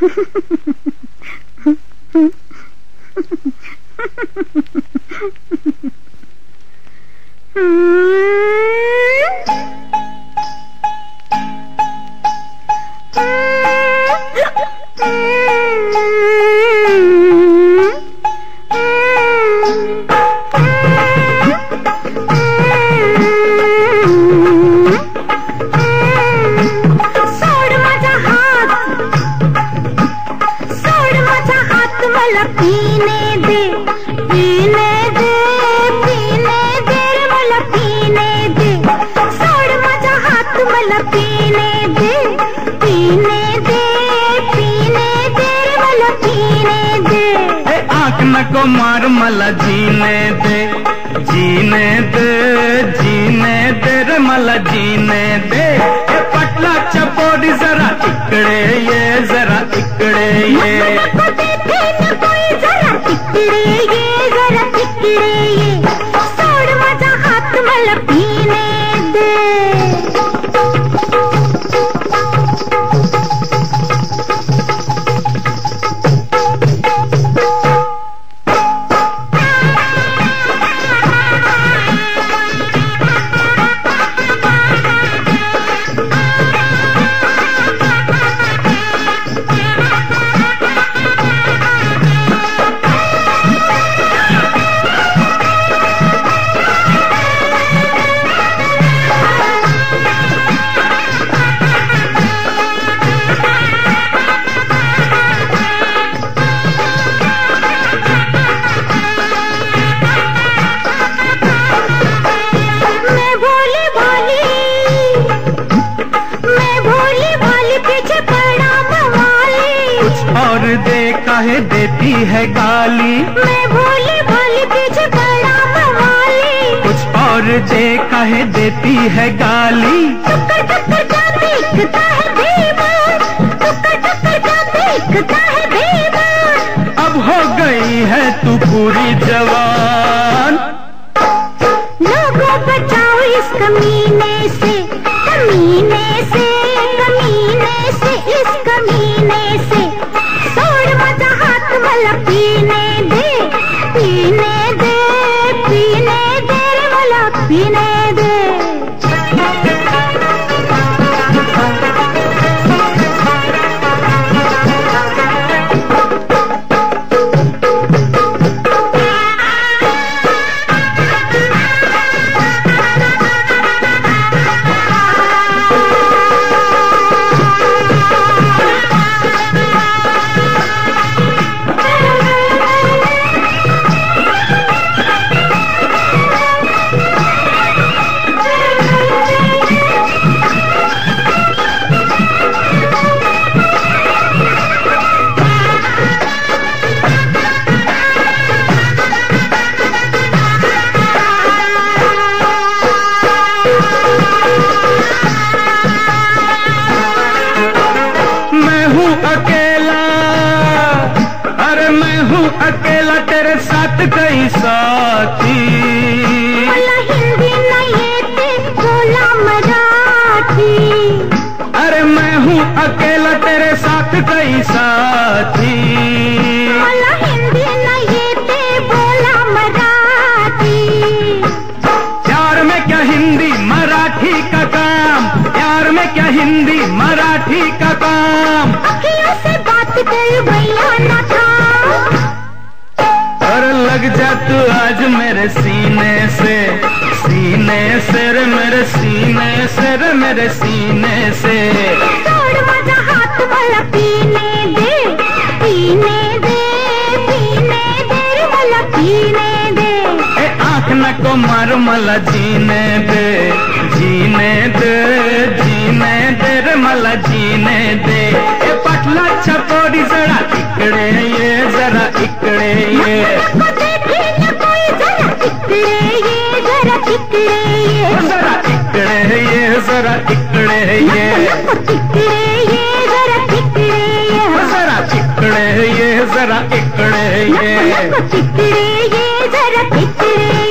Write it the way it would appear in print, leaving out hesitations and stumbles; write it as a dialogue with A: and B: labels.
A: पीने दे पीने दे पीने दे मला पीने दे सोड माझा हात मला पीने दे पीने दे पीने दे मला पीने दे
B: आंख नको मार मला जीने दे जीने दे जीने दे रे मला जीने दे पटलाच्या पोरी जरा इकडे ये जरा इकडे ये
A: जरा इकडे ये सोड माझा हात मला पीने दे
B: और देखा है देती है गाली
A: मैं भोली भोली पीछे पड़ा मवाली
B: कुछ और देखा है देती है गाली
A: टुक्कर टुक्कर का देखता है बेईमान टुक्कर टुक्कर का देखता है बेईमान
B: अब हो गई है तू पूरी जवान
A: लोगों बचाओ इस कमीने से कमीने से कमीने से इस कमीने से मला पीने दे पीने दे पीने दे मला पीने दे
B: अकेला तेरे साथ कई साथी
A: मला हिंदी नहीं येते बोला मराठी
B: अरे मैं हूँ अकेला तेरे साथ कई साथी
A: मला हिंदी नहीं येते बोला मराठी
B: प्यार में क्या हिंदी मराठी का काम प्यार में क्या हिंदी मराठी का काम
A: अखियों से बात कर भैया ना था
B: लग जा तू आज मेरे सीने से रे मेरे सीने से रे मेरे सीने से
A: छोड़ माझा हात मला पीने दे पीने दे पीने दे मला पीने दे
B: आंख नको मार मला जीने दे जीने दे जीने दे रे मला जीने दे पटला छपोरी जरा इकडे ये जरा इकडे ये
A: जरा इकडे ये
B: जरा इकडे ये जरा इकडे ये
A: जरा इकडे ये
B: जरा इकडे ये जरा इकडे ये
A: जरा इकडे